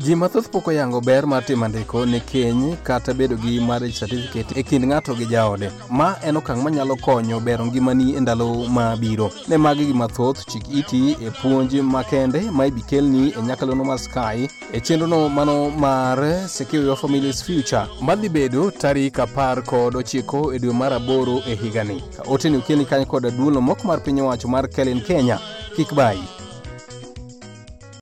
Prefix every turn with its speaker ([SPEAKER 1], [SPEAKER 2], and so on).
[SPEAKER 1] Ji mathoth pok oyango ber mar timo ndiko ne keny kata bedo gi marriage certificate e kind ng'ato gi jaode. Ma en okang' manyalo konyo bero ngimani e ndalo mabiro. Ne magi gi mathoth, chik iti e puonj makende ma ibikelni e nyakalono mar Sky e chenrono mano mar Secure Your Family's Future madhi bedo tarik 19 e dwe mar 8 e higani. Ka ote ni okelni kanyo kod duolno moko mar piny owacho mar Kellen Kenya. Kik bayi.